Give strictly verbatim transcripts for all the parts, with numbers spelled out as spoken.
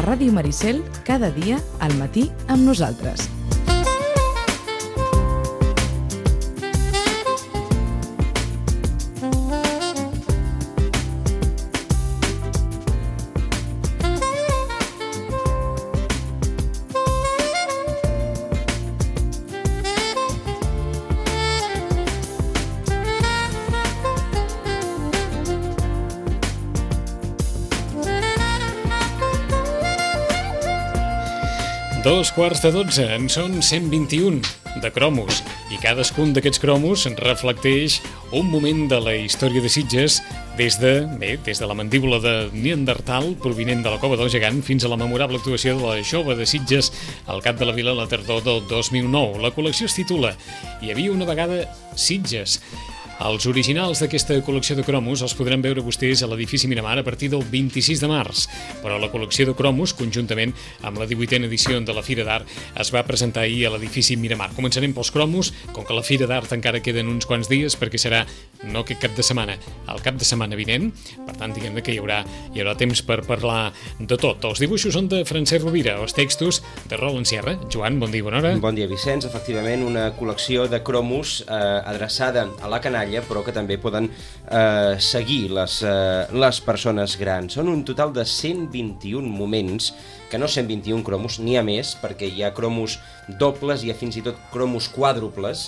Ràdio Maricel, cada dia al matí amb nosaltres. Dos quarts de dotze, en són cent vint-i-un de cromos, i cadascun d'aquests cromos reflecteix un moment de la història de Sitges des de, bé, des de la mandíbula de Neandertal, provinent de la Cova del Gegant, fins a la memorable actuació de la Jove de Sitges al Cap de la Vila a la tardor del dos mil nou. La col·lecció es titula Hi havia una vegada Sitges. Els originals d'aquesta col·lecció de cromos els podran veure vostès a l'edifici Miramar a partir del vint-i-sis de març, però la col·lecció de cromos, conjuntament amb la divuitena edició de la Fira d'Art, es va presentar ahir a l'edifici Miramar. Començarem pels cromos, com que la Fira d'Art encara queden uns quants dies, perquè serà no aquest cap de setmana, el cap de setmana vinent, per tant, diguem que hi haurà, hi haurà temps per parlar de tot. Els dibuixos són de Francesc Rovira, els textos de Roland Sierra. Joan, bon dia, bona hora. Bon dia, Vicenç. Efectivament, una col·lecció de cromos eh, adreçada a la canalla, però que també poden eh, seguir les, eh, les persones grans. Són un total de cent vint-i-un moments, que no cent vint-i-un cromos, n'hi ha més, perquè hi ha cromos dobles, hi ha fins i tot cromos quàdruples,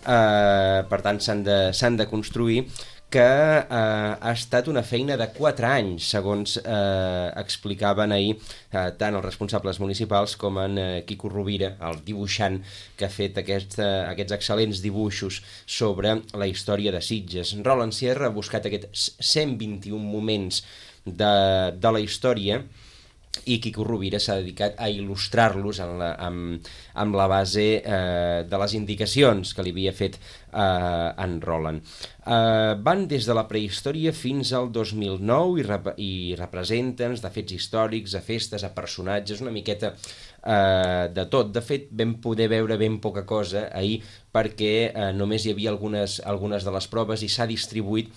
eh, per tant s'han de, s'han de construir, que eh, ha estat una feina de quatre anys, segons eh, explicaven ahir eh, tant els responsables municipals com en eh, Quico Rovira, el dibuixant que ha fet aquest, eh, aquests excel·lents dibuixos sobre la història de Sitges. Roland Sierra ha buscat aquests cent vint-i-un moments de, de la història, i Quico Rovira s'ha dedicat a il·lustrar-los amb, la, amb, amb la base eh, de les indicacions que li havia fet eh, en Roland. Eh, van des de la prehistòria fins al dos mil nou i, rep i representen de fets històrics, a festes, a personatges, una miqueta eh, de tot. De fet, vam poder veure ben poca cosa ahir perquè eh, només hi havia algunes, algunes de les proves i s'ha distribuït...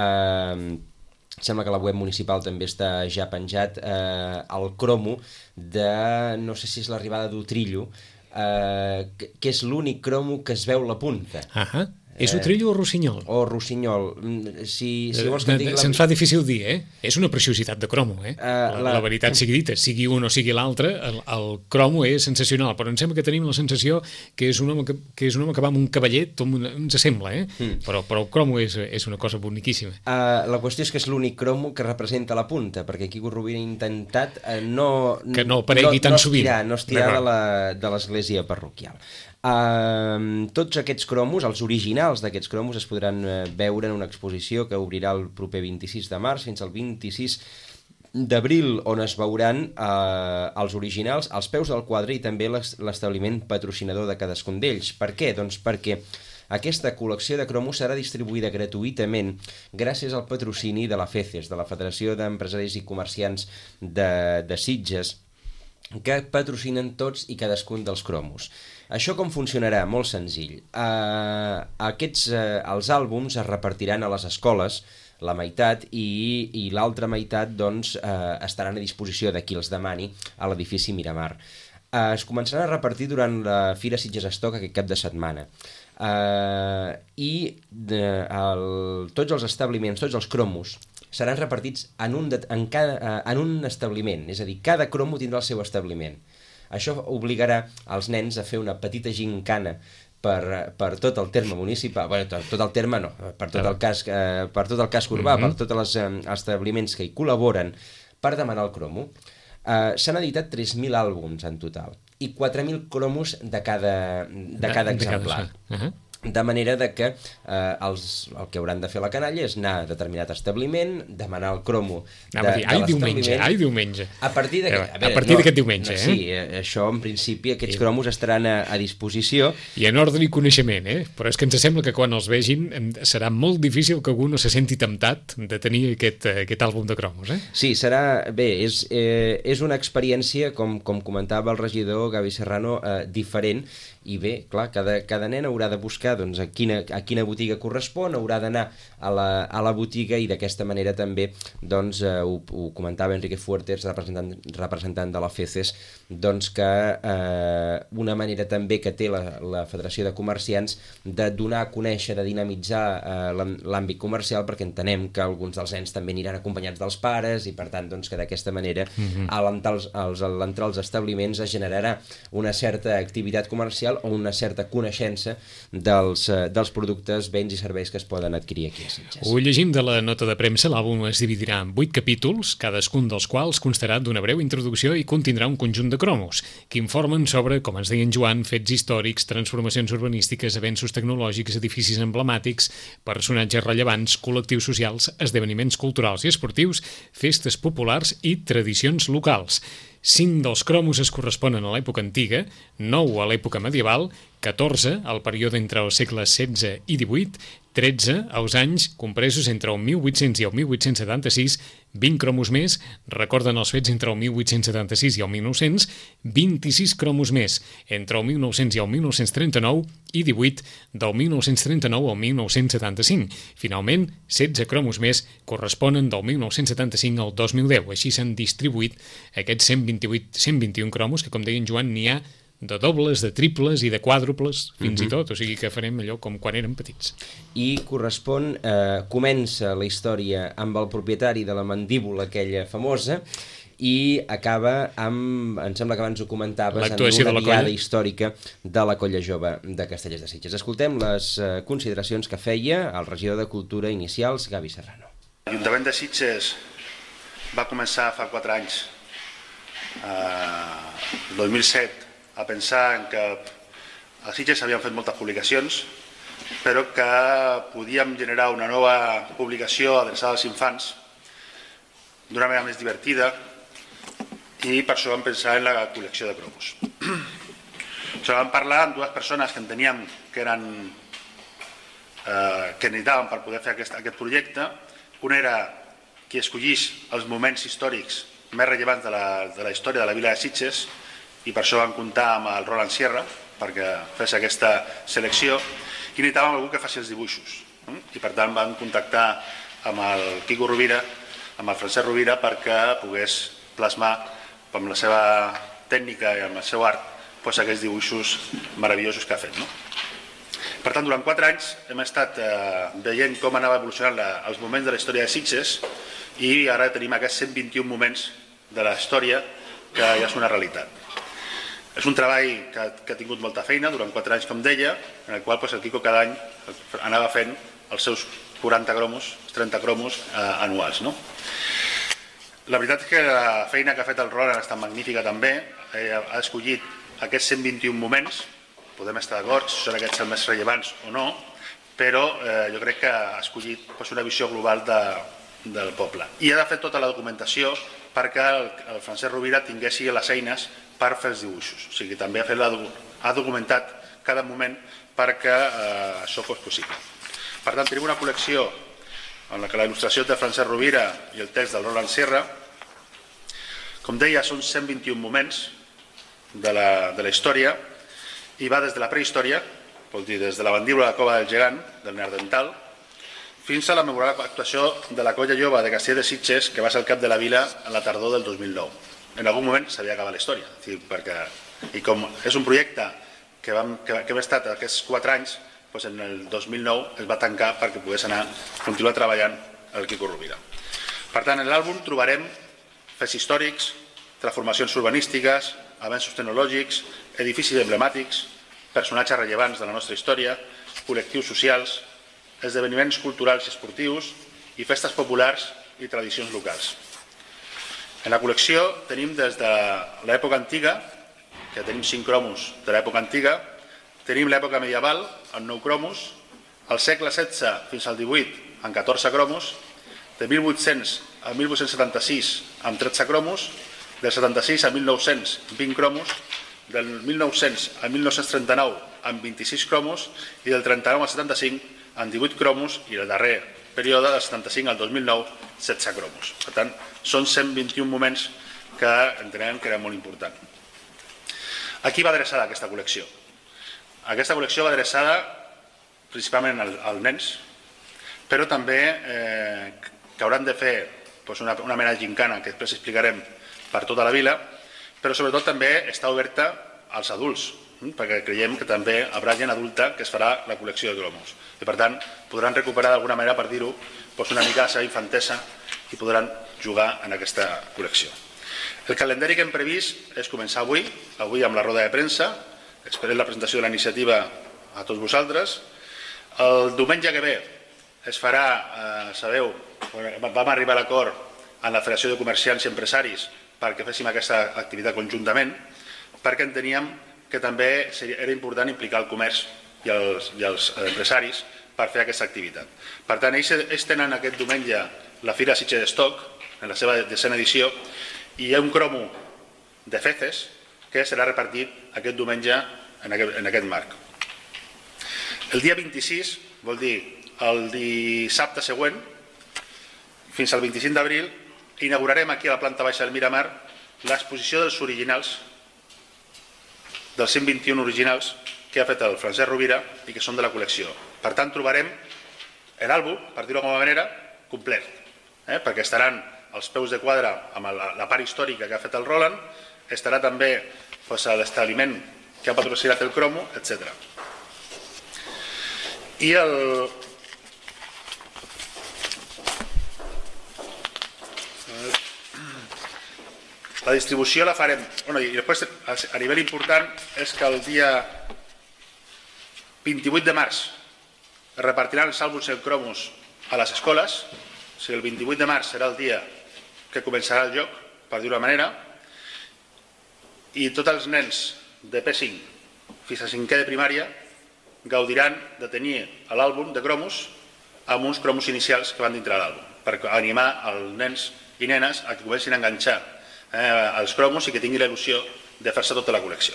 Eh, Sembla que la web municipal també està ja penjat eh, el cromo de, no sé si és l'arribada d'Utrillo, eh, que, que és l'únic cromo que es veu la punta. Ahà. És Utrillo o Rossinyol? O Rossinyol. Si, si vols que et digui... La... Se'ns fa difícil dir, eh? És una preciositat de cromo, eh? Uh, la, la... la veritat sigui dita, sigui un o sigui l'altre, el, el cromo és sensacional, però em sembla que tenim la sensació que és un home que, que, és un home que va amb un cavallet, ens sembla, eh? Mm. Però, però el cromo és, és una cosa boniquíssima. Uh, la qüestió és que és l'únic cromo que representa la punta, perquè Quico Rovira ha intentat uh, no... Que no aparegui no, tan no sovint. Estirar, no estirar de l'església parroquial. Uh, tots aquests cromos, els originals d'aquests cromos, es podran uh, veure en una exposició que obrirà el proper vint-i-sis de març fins al vint-i-sis d'abril, on es veuran uh, els originals als peus del quadre i també l'establiment patrocinador de cadascun d'ells. Per què? Doncs perquè aquesta col·lecció de cromos serà distribuïda gratuïtament gràcies al patrocini de la FECES, de la Federació d'Empresaris i Comerciants de, de Sitges, que patrocinen tots i cadascun dels cromos. Això com funcionarà? Molt senzill. Uh, aquests, uh, els àlbums es repartiran a les escoles, la meitat, i, i l'altra meitat doncs, uh, estaran a disposició de qui els demani a l'edifici Miramar. Uh, es començaran a repartir durant la Fira Sitges Stock aquest cap de setmana. Uh, I de, el, tots els establiments, tots els cromos, seran repartits en un, de, en, cada, uh, en un establiment, és a dir, cada cromo tindrà el seu establiment. Això obligarà els nens a fer una petita gincana per, per tot el terme municipal, bé, tot, tot el terme no, per tot el casc, eh, per tot el casc urbà, mm-hmm. per tots els eh, establiments que hi col·laboren per demanar el cromo. Eh, s'han editat tres mil àlbums en total i quatre mil cromos de cada, de cada de, exemplar. De cada... Uh-huh. De manera de que eh, els, el que hauran de fer la canalla és anar a determinat establiment, demanar el cromo de, de, de diumenge, ai, diumenge. A partir d'aquest, a, a partir d'aquest no, diumenge, no, eh? Sí, això en principi aquests sí. cromos estaran a, a disposició. I en ordre i coneixement, eh? Però és que ens sembla que quan els vegin serà molt difícil que algú no se senti temptat de tenir aquest, aquest àlbum de cromos, eh? Sí, serà... Bé, és, eh, és una experiència, com, com comentava el regidor Gavi Serrano, eh, diferent, I bé, clar, cada, cada nen haurà de buscar doncs, a, quina, a quina botiga correspon, haurà d'anar a, la, a la botiga i d'aquesta manera també, doncs, eh, ho, ho comentava Enrique Fuertes, representant, representant de la FECES, doncs que eh, una manera també que té la, la Federació de Comerciants de donar a conèixer, de dinamitzar eh, l'àmbit comercial, perquè entenem que alguns dels nens també aniran acompanyats dels pares i per tant doncs, que d'aquesta manera mm-hmm. a l'entrar als, als, als establiments es generarà una certa activitat comercial o una certa coneixença dels, dels productes, béns i serveis que es poden adquirir aquí a Sitges. Ho llegim de la nota de premsa, l'àlbum es dividirà en vuit capítols, cadascun dels quals constarà d'una breu introducció i contindrà un conjunt de cromos que informen sobre, com ens deia en Joan, fets històrics, transformacions urbanístiques, avenços tecnològics, edificis emblemàtics, personatges rellevants, col·lectius socials, esdeveniments culturals i esportius, festes populars i tradicions locals. Cinc dels cromos es corresponen a l'època antiga, nou a l'època medieval, catorze al període entre els segles setze i divuit, tretze als anys compresos entre el mil vuit-cents i el mil vuit-cents setanta-sis, vint cromos més recorden els fets entre el mil vuit-cents setanta-sis i el mil nou-cents, vint-i-sis cromos més entre el mil nou-cents i el mil nou-cents trenta-nou i divuit del mil nou-cents trenta-nou al mil nou-cents setanta-cinc. Finalment, setze cromos més corresponen del mil nou-cents setanta-cinc al dos mil deu. Així s'han distribuït aquests cent vint-i-vuit, cent vint i un cromos, que com deia en Joan, n'hi ha de dobles, de triples i de quàdruples, fins uh-huh. i tot, o sigui que farem allò com quan érem petits. I correspon, eh, comença la història amb el propietari de la mandíbula aquella famosa i acaba amb, em sembla que abans ho comentaves, en una diada històrica de la Colla Jove de Castellers de Sitges. Escoltem les eh, consideracions que feia el regidor de Cultura Inicials, Gavi Serrano. L'Ajuntament de Sitges va començar fa quatre anys, eh, el dos mil set, a pensar en que a Sitges s'havien fet moltes publicacions, però que podíem generar una nova publicació adreçada als infants d'una manera més divertida i per això vam pensar en la col·lecció de cromos. Això vam parlar amb dues persones que enteníem que eren eh, que necessitaven per poder fer aquest, aquest projecte. Una era qui escollís els moments històrics més rellevants de la, de la història de la vila de Sitges, i per això vam comptar amb el Roland Sierra perquè fes aquesta selecció, i necessitàvem algú que faci els dibuixos. I per tant vam contactar amb el Quico Rovira, amb el Francesc Rovira, perquè pogués plasmar amb la seva tècnica i amb el seu art doncs, aquests dibuixos meravellosos que ha fet. No? Per tant, durant quatre anys hem estat eh, veient com anava evolucionant la, els moments de la història de Sitges i ara tenim aquests cent vint-i-un moments de la història que ja és una realitat. És un treball que, que ha tingut molta feina durant quatre anys, com deia, en el qual pues, el Quico cada any anava fent els seus quaranta cromos, trenta cromos eh, anuals. No? La veritat és que la feina que ha fet el Roland ha estat magnífica també, eh, ha escollit aquests cent vint-i-un moments, podem estar d'acord si són aquests els més rellevants o no, però eh, jo crec que ha escollit pues, una visió global de, del poble. I ha de fer tota la documentació perquè el, el Francesc Rovira tinguessi les eines per fer els dibuixos. O sigui, també ha, fet la, ha documentat cada moment perquè eh, això fos possible. Per tant, tenim una col·lecció en la que la il·lustració de Francesc Rovira i el text del Roland Sierra. Com deia, són cent vint-i-un moments de la, de la història i va des de la prehistòria, vol dir des de la mandíbula de la Cova del Gegant, del Neandertal, fins a la memorable actuació de la Colla Jove de Castellers de Sitges, que va ser al cap de la vila en la tardor del dos mil nou. En algun moment s'havia acabat la història, perquè, i com és un projecte que, vam, que, que hem estat aquests quatre anys, doncs en el dos mil nou es va tancar perquè pogués anar, continuar treballant el Quico Rovira. Per tant, en l'àlbum trobarem fets històrics, transformacions urbanístiques, avenços tecnològics, edificis emblemàtics, personatges rellevants de la nostra història, col·lectius socials, esdeveniments culturals i esportius i festes populars i tradicions locals. En la col·lecció tenim des de l'època antiga, que tenim cinc cromos de l'època antiga, tenim l'època medieval amb nou cromos, al segle setze fins al divuit amb catorze cromos, de mil vuit-cents a mil vuit-cents setanta-sis amb tretze cromos, del setanta-sis a mil nou-cents vint cromos, del mil nou-cents a mil nou-cents trenta-nou amb vint-i-sis cromos i del trenta-nou al setanta-cinc amb divuit cromos i el darrer període del setanta-cinc al dos mil nou setze cromos. Per tant, són cent vint-i-un moments que entenem que eren molt importants. A qui va adreçada aquesta col·lecció? aquesta col·lecció va adreçada principalment als nens, però també eh, que hauran de fer doncs, una, una mena de gincana que després explicarem per tota la vila, però sobretot també està oberta als adults, perquè creiem que també hi haurà gent adulta que es farà la col·lecció de cromos. I per tant podran recuperar d'alguna manera, per dir-ho, doncs una mica la seva infantesa i podran jugar en aquesta col·lecció. El calendari que hem previst és començar avui, avui amb la roda de premsa, esperem la presentació de la iniciativa a tots vosaltres. El diumenge que ve es farà, eh, sabeu, vam arribar a l'acord amb la Federació de Comerciants i Empresaris perquè féssim aquesta activitat conjuntament, perquè enteníem que també era important implicar el comerç i els, i els empresaris per fer aquesta activitat. Per tant, ells, ells tenen aquest diumenge la Fira Sitges de Stock, en la seva desena edició, i hi ha un cromo de feces que serà repartit aquest diumenge en aquest, en aquest marc. El dia vint-i-sis, vol dir el dissabte següent, fins al vint-i-cinc d'abril, inaugurarem aquí a la planta baixa del Miramar l'exposició dels originals, dels cent vint-i-un originals que ha fet el Francesc Rovira i que són de la col·lecció. Per tant, trobarem l'àlbum, per dir-ho d'alguna manera, complet, eh? perquè estaran els peus de quadre amb la, la part històrica que ha fet el Roland, estarà també pues, l'establiment que ha patrocinat el cromo, etcètera. I el... La distribució la farem... Bueno, i després, a nivell important, és que el dia vint-i-vuit de març es repartiran els àlbums i cromos a les escoles. O sigui, el vint-i-vuit de març serà el dia que començarà el joc, per dir-ho d'una manera, i tots els nens de P cinc fins a cinquè de primària gaudiran de tenir l'àlbum de cromos amb uns cromos inicials que van dintre de l'àlbum, per animar els nens i nenes a que comencin a enganxar eh, els cromos i que tinguin la il·lusió de fer-se tota la col·lecció.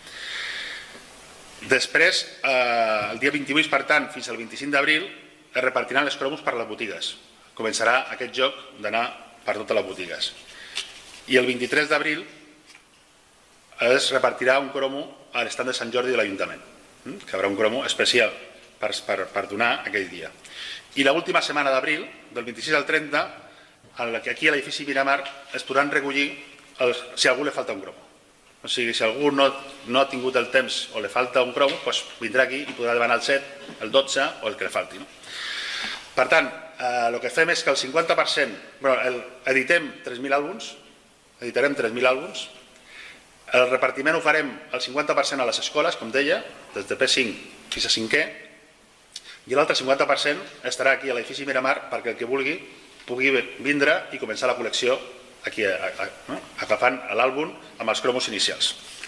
Després, eh, el dia vint-i-vuit, per tant, fins al vint-i-cinc d'abril, es repartiran els cromos per les botigues. Començarà aquest joc d'anar per totes les botigues. I el vint-i-tres d'abril es repartirà un cromo a l'estand de Sant Jordi de l'Ajuntament, que hi haurà un cromo especial per, per, per donar aquell dia. I l'última setmana d'abril, del vint-i-sis al trenta, aquí a l'edifici Miramar es podran recollir els, si a algú li falta un cromo. O sigui, si algú no, no ha tingut el temps o li falta un cromo, doncs vindrà aquí i podrà demanar el set, el dotze o el que li falti. No? Per tant, eh, el que fem és que el cinquanta per cent... Bueno, el, editem tres mil àlbums, editarem tres mil àlbums, el repartiment ho farem el cinquanta per cent a les escoles, com deia, des de P cinc fins a cinquè, i l'altre cinquanta per cent estarà aquí a l'edifici Miramar perquè el que vulgui pugui vindre i començar la col·lecció aquí, a, a, no? agafant l'àlbum amb els cromos inicials.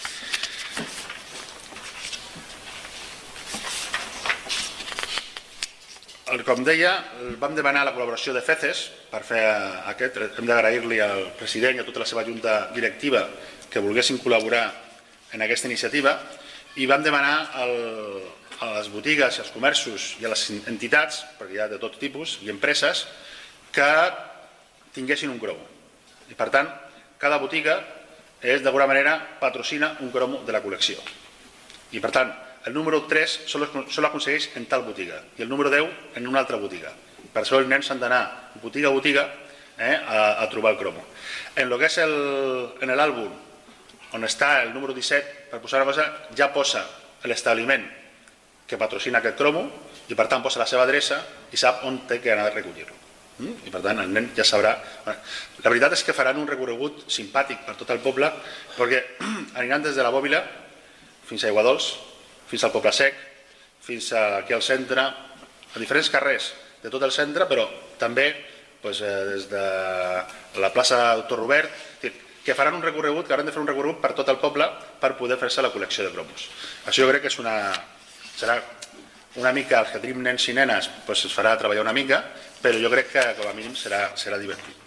Com deia, vam demanar la col·laboració de Feces per fer aquest. Hem d'agrair-li al president i a tota la seva junta directiva que volguessin col·laborar en aquesta iniciativa i vam demanar el, a les botigues i als comerços i a les entitats, perquè hi ha de tot tipus, i empreses, que tinguessin un cromo. I per tant, cada botiga és d'alguna manera patrocina un cromo de la col·lecció. I per tant, el número tres sol l'aconsegueix en tal botiga i el número deu en una altra botiga. Per això els nens han d'anar botiga a botiga eh, a, a trobar el cromo. En el que és l'àlbum, on està el número disset, per posar una cosa, ja posa l'establiment que patrocina aquest cromo i per tant posa la seva adreça i sap on té que anar a recollir-lo. I per tant el nen ja sabrà. La veritat és que faran un recorregut simpàtic per tot el poble perquè aniran des de la Bòbila fins a Aiguadols, fins al Poble Sec, fins aquí al centre, a diferents carrers de tot el centre, però també doncs, des de la plaça Doctor Robert, que faran un recorregut, que hauran de fer un recorregut per tot el poble per poder fer-se la col·lecció de cromos. Això jo crec que és una, serà una mica, els que tenim nens i nenes, doncs es farà treballar una mica, però jo crec que com a mínim serà, serà divertit.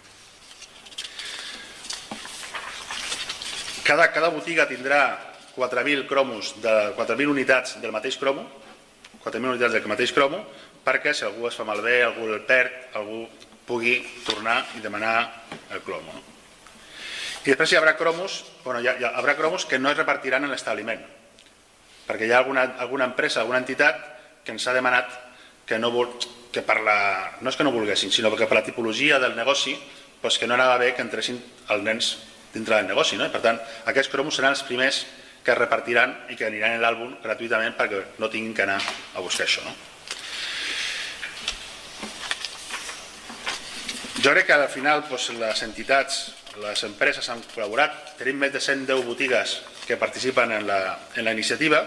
Cada, cada botiga tindrà quatre mil cromos, de quatre mil unitats del mateix cromo, quatre mil unitats del mateix cromo, perquè si algú es fa malbé, algú el perd, algú pugui tornar i demanar el cromo. No? I després hi haurà cromos, bueno, hi ha, hi haurà cromos que no es repartiran en l'establiment, perquè hi ha alguna, alguna empresa, alguna entitat que ens ha demanat que no, vol, que per la, no és que no volguessin, sinó que per la tipologia del negoci doncs que no anava bé que entressin els nens dintre del negoci, no? I per tant, aquests cromos seran els primers que es repartiran i que aniran en l'àlbum gratuïtament perquè no tinguin que anar a buscar això, no? Jo crec que al final doncs, les entitats, les empreses han col·laborat. Tenim més de cent deu botigues que participen en la, en la iniciativa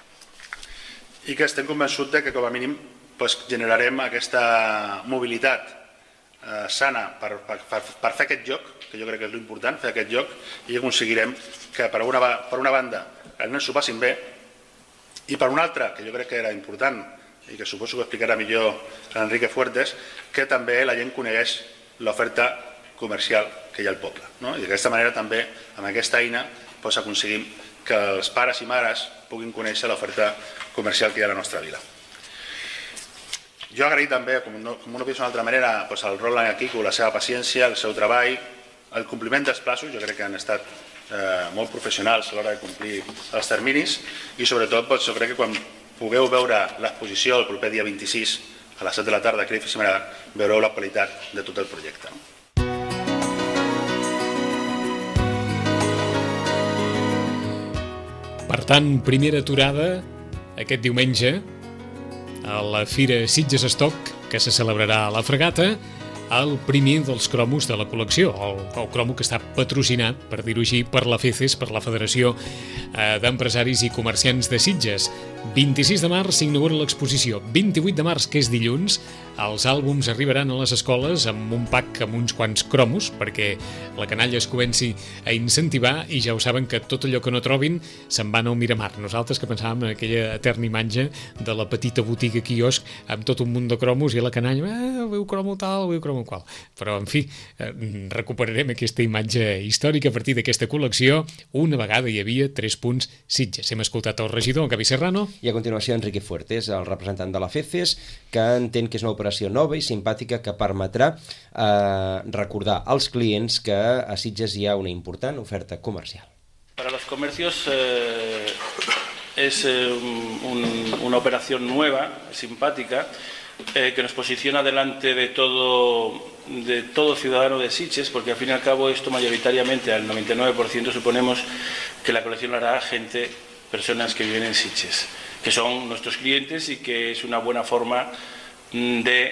i que estem convençuts de que com a mínim doncs, generarem aquesta mobilitat eh, sana per, per, per, per fer aquest joc, que jo crec que és l'important, fer aquest joc, i aconseguirem que per una, per una banda els nens s'ho passin bé i per una altra, que jo crec que era important i que suposo que explicarà millor l'Enrique Fuertes, que també la gent conegués l'oferta comercial que hi ha al poble, no? I d'aquesta manera també, amb aquesta eina, doncs, aconseguim que els pares i mares puguin conèixer l'oferta comercial que hi ha a la nostra vila. Jo agraït també, com no, com no pot ser d'una altra manera, doncs, el Roland i el Quico, la seva paciència, el seu treball, el compliment dels plaços. Jo crec que han estat eh, molt professionals a l'hora de complir els terminis i sobretot doncs, jo crec que quan pugueu veure l'exposició el proper dia vint-i-sis a les set de la tarda a Crif i Cimerà, veureu la qualitat de tot el projecte. Per tant, primera aturada aquest diumenge a la Fira Sitges Stock, que se celebrarà a la Fregata, el primer dels cromos de la col·lecció, el, el cromo que està patrocinat, per dir-ho així, per la FECES, per la Federació eh, d'Empresaris i Comerciants de Sitges. vint-i-sis de març s'inaugura l'exposició. vint-i-vuit de març, que és dilluns, els àlbums arribaran a les escoles amb un pack amb uns quants cromos, perquè la canalla es comenci a incentivar, i ja ho saben que tot allò que no trobin se'n van al Miramar. Nosaltres que pensàvem en aquella eterna imatge de la petita botiga quiosc amb tot un munt de cromos i la canalla, eh, veu cromo tal, veu cromo qual. Però, en fi, eh, recuperarem aquesta imatge històrica a partir d'aquesta col·lecció. Una vegada hi havia tres punts Sitges. Hem escoltat el regidor, en Gavi Serrano. I a continuació Enrique Fuertes, el representant de la FECES, que entén que és una operació nova i simpàtica que permetrà eh, recordar als clients que a Sitges hi ha una important oferta comercial. Para los comercios eh, es eh, un, una operación nueva, simpática, eh, que nos posiciona delante de todo, de todo ciudadano de Sitges, porque al fin y al cabo esto mayoritariamente, al noventa y nueve por ciento suponemos que la colección la hará gente, personas que viven en Sitges, que son nuestros clientes y que es una buena forma de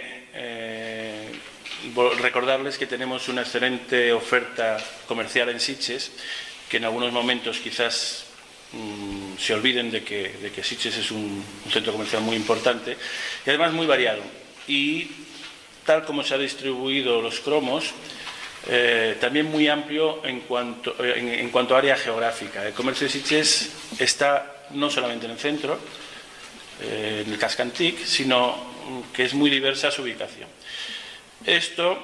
eh, recordarles que tenemos una excelente oferta comercial en Sitges, que en algunos momentos quizás mmm, se olviden de que, de que Sitges es un, un centro comercial muy importante y además muy variado. Y tal como se han distribuido los cromos, eh, también muy amplio en cuanto, en, en cuanto a área geográfica. El comercio de Sitges está no solamente en el centro, eh, en el casco antiguo, sino que es muy diversa su ubicación. Esto,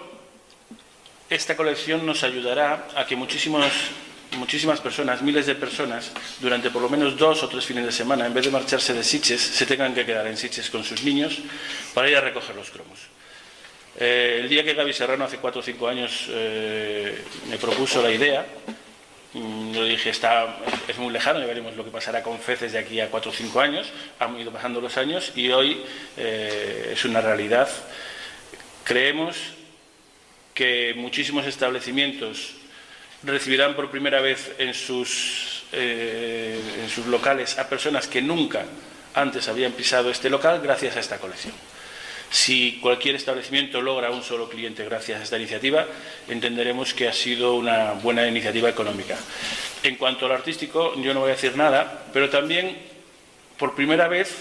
esta colección nos ayudará a que muchísimos, muchísimas personas, miles de personas, durante por lo menos dos o tres fines de semana, en vez de marcharse de Sitges, se tengan que quedar en Sitges con sus niños para ir a recoger los cromos. Eh, el día que Gavi Serrano, hace cuatro o cinco años, eh, me propuso la idea, yo dije, está, es muy lejano, ya veremos lo que pasará con FECES de aquí a cuatro o cinco años. Han ido pasando los años y hoy eh, es una realidad. Creemos que muchísimos establecimientos recibirán por primera vez en sus, eh, en sus locales a personas que nunca antes habían pisado este local gracias a esta colección. Si cualquier establecimiento logra un solo cliente gracias a esta iniciativa, entenderemos que ha sido una buena iniciativa económica. En cuanto al artístico, yo no voy a decir nada, pero también, por primera vez,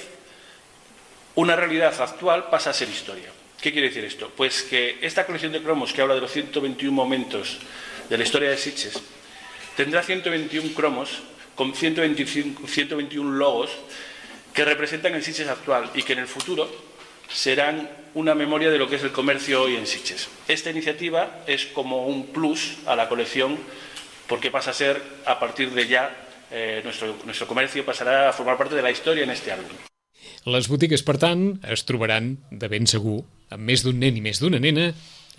una realidad actual pasa a ser historia. ¿Qué quiere decir esto? Pues que esta colección de cromos, que habla de los ciento veintiún momentos de la historia de Sitges, tendrá ciento veintiún cromos con ciento veinticinco, ciento veintiún logos que representan el Sitges actual y que en el futuro serán una memoria de lo que es el comercio hoy en Sitges. Esta iniciativa es como un plus a la colección porque pasa a ser, a partir de ya, eh, nuestro, nuestro comercio pasará a formar parte de la historia en este álbum. Les botigues, per tant, es trobaran de ben segur amb més d'un nen i més d'una nena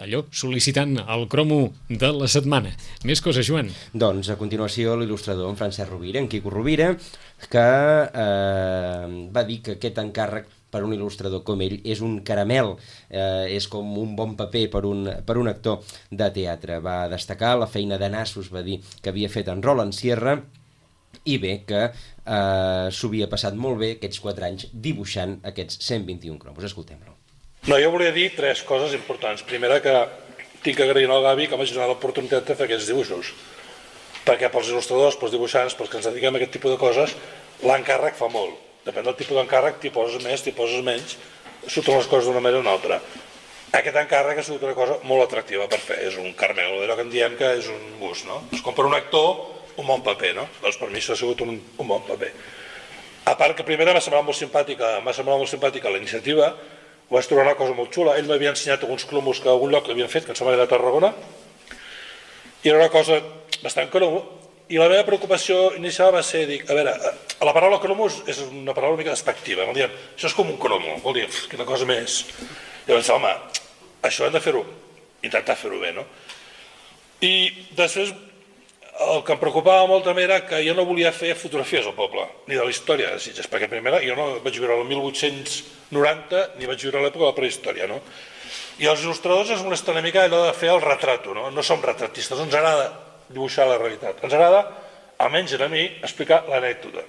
allò, sol·licitant el cromo de la setmana. Més coses, Joan. Doncs a continuació l'il·lustrador en Francesc Rovira, en Quico Rovira, que eh, va dir que aquest encàrrec per un il·lustrador com ell és un caramel, eh, és com un bon paper per un, per un actor de teatre. Va destacar la feina de nassos, va dir, que havia fet en Roland Sierra, i bé, que eh, s'ho havia passat molt bé aquests quatre anys dibuixant aquests cent vint-i-un cromos. Escoltem-lo. No, jo volia dir tres coses importants. Primera, que tinc que agrair al Gavi que m'ha donat l'oportunitat de fer aquests dibuixos, perquè pels il·lustradors, pels dibuixants, pels que ens dediquem a aquest tipus de coses, l'encàrrec fa molt. Depèn del tipus d'encàrrec, t'hi poses més, t'hi poses menys, surten les coses d'una manera o una altra. Aquest encàrrec ha sigut una cosa molt atractiva per fer, és un caramel, allò que en diem que és un gust, no? És com per un actor un bon paper, no? Doncs per mi això ha sigut un, un bon paper. A part que primera m'ha semblat molt simpàtica, m'ha semblat molt simpàtica la iniciativa. Ho vaig trobar una cosa molt xula. Ell m'havia ensenyat alguns cromos que a algun lloc havien fet, que em sembla que era a Tarragona, i era una cosa bastant cromo, i la meva preocupació inicial va ser dir, a veure, la paraula cromos és una paraula una mica despectiva, vol dir, això és com un cromo, vol dir, quina cosa més. I vaig dir, home, això hem de fer-ho, intentar fer-ho bé, no? I després el que em preocupava molt també era que jo no volia fer fotografies al poble, ni de la història de Sitges, perquè primera jo no vaig viure el mil vuit-cents noranta ni vaig viure a l'època de la prehistòria, no? I els il·lustradors es molesten una mica allò de fer el retrato, no? No som retratistes, no ens agrada dibuixar la realitat, ens agrada, almenys a mi, explicar l'anècdota.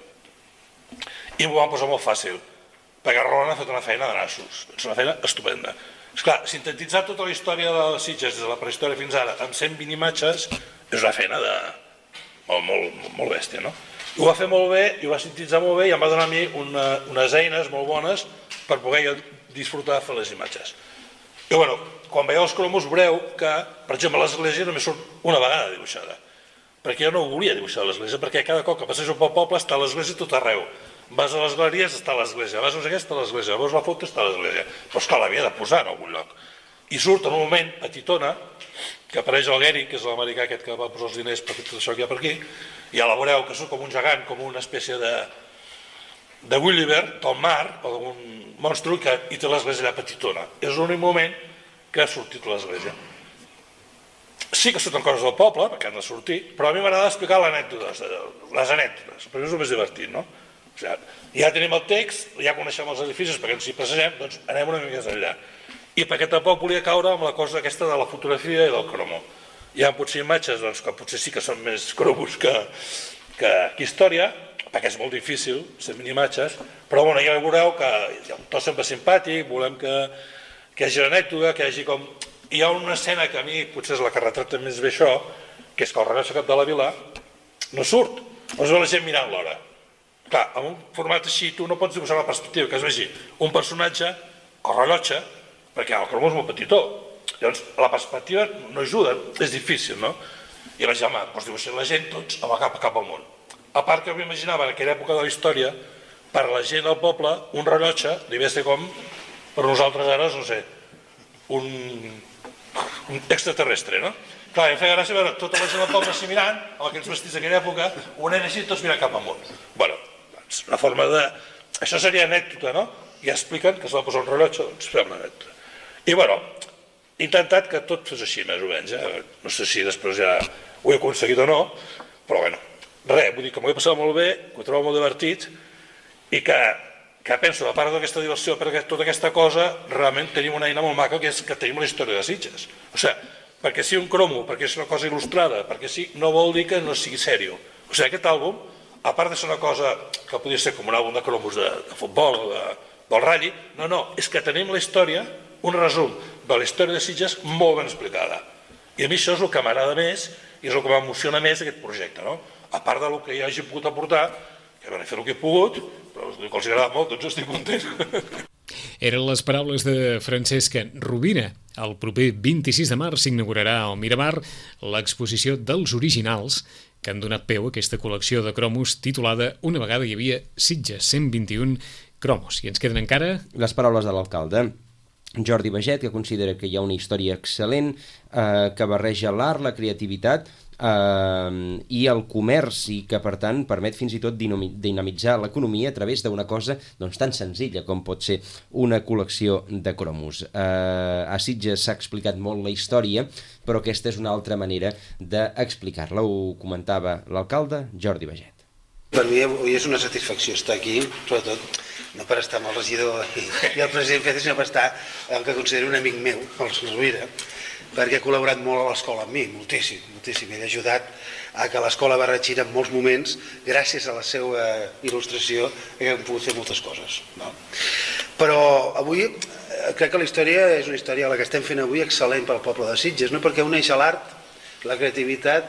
I m'ho van posar molt fàcil, perquè Roland ha fet una feina de nassos, és una feina estupenda. Esclar, sintetitzar tota la història de Sitges des de la prehistòria fins ara amb cent vint imatges és una feina de... molt, molt, molt bèstia, no? I ho va fer molt bé, i ho va sintetitzar molt bé i em va donar a mi una, unes eines molt bones per poder jo disfrutar de fer les imatges. I bueno, quan veieu els cromos veureu que, per exemple, l'església només surt una vegada dibuixada, perquè jo no volia dibuixar l'església, perquè cada cop que passejo pel poble està l'església tot arreu. Vas a les galeries, està l'església, vas a no sé què, està l'església, veus la foto, està l'església. Però esclar, l'havia de posar en algun lloc. I surt en un moment petitona, que apareix el Gehry, que és l'americà aquest que va posar els diners per fer tot això que hi ha per aquí, i ja la veureu que surt com un gegant, com una espècie de de Gulliver, del mar, o d'un monstru, que hi té l'església allà petitona. És l'únic moment que ha sortit l'església. Sí que surten coses del poble, perquè han de sortir, però a mi m'agrada explicar les anècdotes, les anècdotes, perquè és el més divertit, no? O sigui, ja tenim el text, ja coneixem els edificis perquè ens hi passegem, doncs anem una mica més enllà. I perquè tampoc volia caure amb la cosa aquesta de la fotografia i del cromo. Hi ha potser imatges doncs, que potser sí que són més cromos que, que, que història, perquè és molt difícil, cent vint imatges, però bueno, ja veureu que hi ha un to sempre simpàtic, volem que, que hi hagi anècdota, que hi hagi com... Hi ha una escena que a mi potser és la que retrata més bé això, que és que el rellotge cap de la vila no surt, on es veu la gent mirant l'hora. Clar, en un format així tu no pots dibuixar la perspectiva, que es vegi un personatge, el rellotge, perquè el cromo és molt petitó, llavors la perspectiva no ajuda, és difícil, no? I vaig dir, home, doncs dibuixen la gent tots amb el cap cap al món. A part que m'imaginava en aquella època de la història, per la gent del poble, un rellotge devia ser com, per nosaltres ara, no sé, un, un extraterrestre, no? Clar, em feia gràcia veure tota la gent del poble així mirant, amb aquells vestits d'aquella època, un nen així, tots mirant cap amunt. Bueno, doncs, una forma de... Això seria anècdota, no? Ja expliquen que s'ha de posar un rellotge, doncs fem una anècdota. I bueno, he intentat que tot fos així, més o menys, eh? No sé si després ja ho he aconseguit o no, però bueno, res, vull dir que m'ho he passat molt bé, que ho trobo molt divertit, i que, que penso, a part d'aquesta diversió, perquè tota aquesta cosa, realment tenim una eina molt maca, que és que tenim la història de Sitges. O sigui, perquè sigui un cromo, perquè sigui una cosa il·lustrada, perquè sí, no vol dir que no sigui sèrio. O sigui, aquest àlbum, a part de ser una cosa que podria ser com un àlbum de cromos de, de futbol o de, del ratlli, no, no, és que tenim la història, un resum de la història de Sitges molt ben explicada. I a mi això és el que m'agrada més i és el que m'emociona més d'aquest projecte, no? A part del que ja hagi pogut aportar, que he fet el que he pogut, però que els agrada molt, doncs estic content. Eren les paraules de Francesc Rovira. El proper vint-i-sis de març s'inaugurarà al Miramar l'exposició dels originals que han donat peu a aquesta col·lecció de cromos titulada Una vegada hi havia Sitges, cent vint-i-un cromos. I ens queden encara... les paraules de l'alcalde. Jordi Baget, que considera que hi ha una història excel·lent, eh, que barreja l'art, la creativitat eh, i el comerç, i que per tant permet fins i tot dinamitzar l'economia a través d'una cosa doncs, tan senzilla com pot ser una col·lecció de cromos. Eh, a Sitges s'ha explicat molt la història, però aquesta és una altra manera d'explicar-la. Ho comentava l'alcalde Jordi Baget. Per mi avui és una satisfacció estar aquí, sobretot no per estar amb el regidor i, i el president Fede, sinó per estar el que considero un amic meu, el Rovira, perquè ha col·laborat molt a l'escola amb mi, moltíssim, moltíssim. He ajudat a que l'escola Barratxina en molts moments, gràcies a la seva il·lustració, hem pogut fer moltes coses. No? Però avui crec que la història és una història, la que estem fent avui, excel·lent pel poble de Sitges, no? Perquè uneix l'art, la creativitat,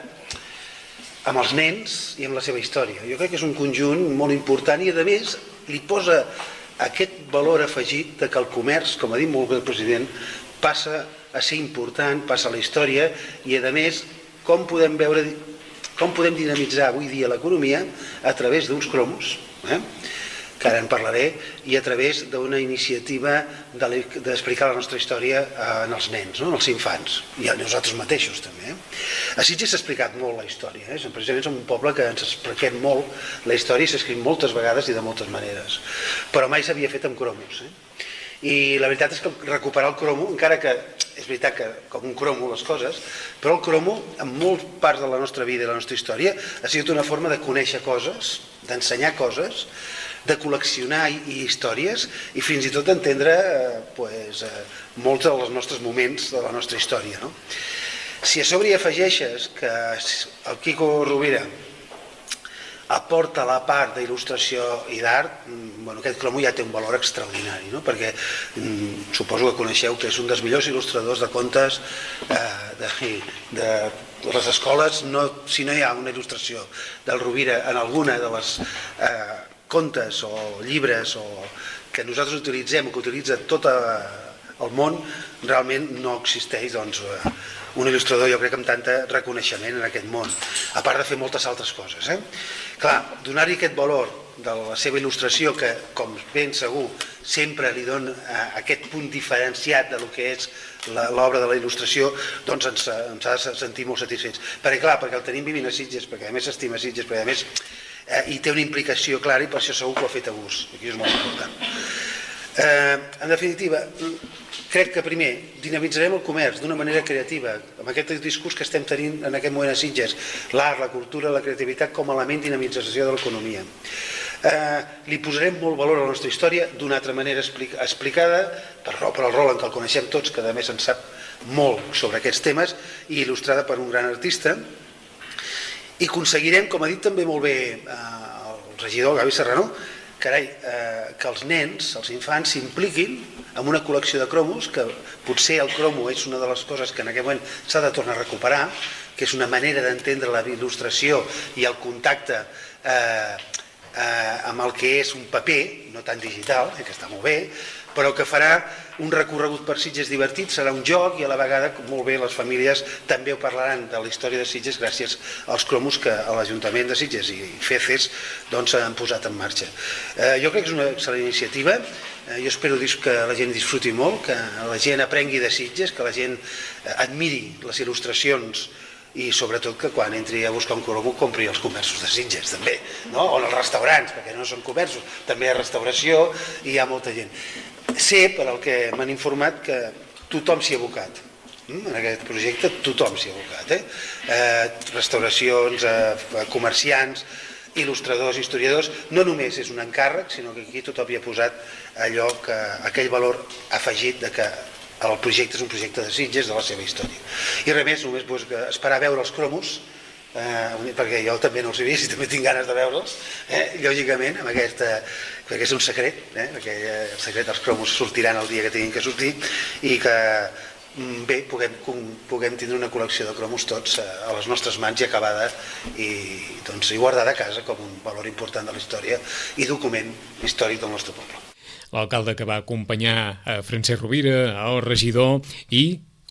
amb els nens i amb la seva història. Jo crec que és un conjunt molt important i, a més, li posa aquest valor afegit de que el comerç, com ha dit molt bé el president, passa a ser important, passa a la història i, a més, com podem veure, com podem dinamitzar avui dia l'economia a través d'uns cromos, eh? que ara en parlaré, i a través d'una iniciativa d'explicar la nostra història als nens, no? als infants, i a nosaltres mateixos també. A Sitges s'ha explicat molt la història, eh? precisament som un poble que ens expliquem molt la història i s'ha escrit moltes vegades i de moltes maneres, però mai s'havia fet amb cromos. Eh? I la veritat és que recuperar el cromo, encara que és veritat que com un cromo les coses, però el cromo en moltes parts de la nostra vida i la nostra història ha sigut una forma de conèixer coses, d'ensenyar coses, de col·leccionar i històries i fins i tot d'entendre eh, pues, eh, molts dels nostres moments de la nostra història. No? Si a sobre hi afegeixes que el Quico Rovira aporta la part d'il·lustració i d'art, bueno, aquest cromo ja té un valor extraordinari, no? Perquè mm, suposo que coneixeu que és un dels millors il·lustradors de contes eh, de, de les escoles. No, si no hi ha una il·lustració del Rovira en alguna de les eh, contes o llibres o que nosaltres utilitzem o que utilitza tot el món, realment no existeix doncs, un il·lustrador, jo crec, amb tant reconeixement en aquest món, a part de fer moltes altres coses. Eh? Clar, donar-hi aquest valor de la seva il·lustració, que, com ben segur, sempre li dona aquest punt diferenciat de lo que és l'obra de la il·lustració, doncs ens, ens ha de sentir molt satisfets. Perquè, clar, perquè el tenim vivint a Sitges, perquè a més s'estima Sitges, perquè a més eh, i té una implicació clara i per això segur que ho ha fet a gust. Aquí és molt important. Eh, en definitiva, crec que primer dinamitzarem el comerç d'una manera creativa, amb aquest discurs que estem tenint en aquest moment a Sitges, l'art, la cultura, la creativitat com a element dinamització de l'economia. Eh, li posarem molt valor a la nostra història d'una altra manera explicada per, per el rol en què el coneixem tots, que a més en sap molt sobre aquests temes, i il·lustrada per un gran artista, i aconseguirem, com ha dit també molt bé eh, el regidor Gavi Serrano, carai, eh, que els nens, els infants, s'impliquin en una col·lecció de cromos, que potser el cromo és una de les coses que en aquest moment s'ha de tornar a recuperar, que és una manera d'entendre la il·lustració i el contacte eh, eh, amb el que és un paper, no tan digital, eh, que està molt bé, però que farà un recorregut per Sitges divertit, serà un joc i a la vegada, molt bé, les famílies també ho parlaran de la història de Sitges gràcies als cromos que l'Ajuntament de Sitges i FECES doncs, han posat en marxa. Eh, jo crec que és una excel·lent iniciativa, eh, jo espero que la gent disfruti molt, que la gent aprengui de Sitges, que la gent admiri les il·lustracions i sobretot que quan entri a buscar un cromo compri els comerços de Sitges també, no? O els restaurants, perquè no són comerços, també hi ha restauració i hi ha molta gent. Sé, per al que m'han informat, que tothom s'hi ha abocat. En aquest projecte tothom s'hi ha abocat. Eh? Eh, restauracions, eh, comerciants, il·lustradors, historiadors. No només és un encàrrec, sinó que aquí tothom hi ha posat allò que, aquell valor afegit de que el projecte és un projecte de Sitges, de la seva història. I res més, només doncs, esperar a veure els cromos, eh, perquè jo també no els he vist i també tinc ganes de veure'ls, eh, lògicament, amb aquesta, perquè és un secret, eh, perquè el secret dels cromos sortiran el dia que tinguin que sortir i que bé, puguem, puguem tindre una col·lecció de cromos tots a les nostres mans i acabada i, doncs, i guardada a casa com un valor important de la història i document històric del nostre poble. L'alcalde que va acompanyar a Francesc Rovira, el regidor, i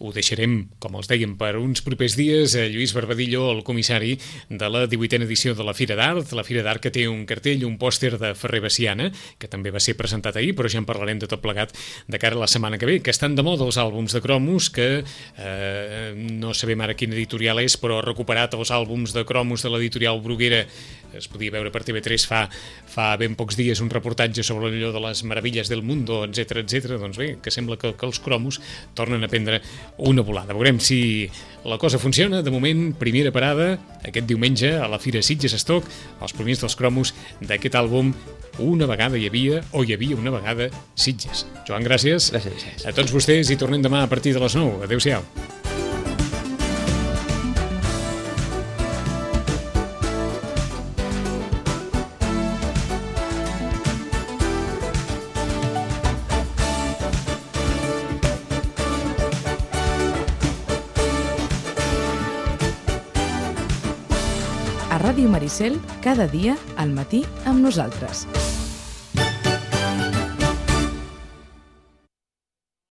ho deixarem, com els dèiem, per uns propers dies. Lluís Barbadillo, el comissari de la divuitena edició de la Fira d'Art, la Fira d'Art que té un cartell, un pòster de Ferrer Baciana, que també va ser presentat ahir, però ja en parlarem de tot plegat de cara a la setmana que ve, que estan de moda els àlbums de cromos, que eh, no sabem ara quin editorial és, però ha recuperat els àlbums de cromos de l'editorial Bruguera. Es podia veure per T V tres fa, fa ben pocs dies un reportatge sobre allò de les meravilles del mundo, etcètera, etcètera. Doncs bé, que sembla que, que els cromos tornen a prendre una volada. Veurem si la cosa funciona. De moment, primera parada, aquest diumenge a la Fira Sitges Stock, els primers dels cromos d'aquest àlbum Una vegada hi havia, o hi havia una vegada Sitges. Joan, gràcies. Gràcies. A tots vostès i tornem demà a partir de les nou. Adéu-siau. A Ràdio Maricel, cada dia al matí amb nosaltres.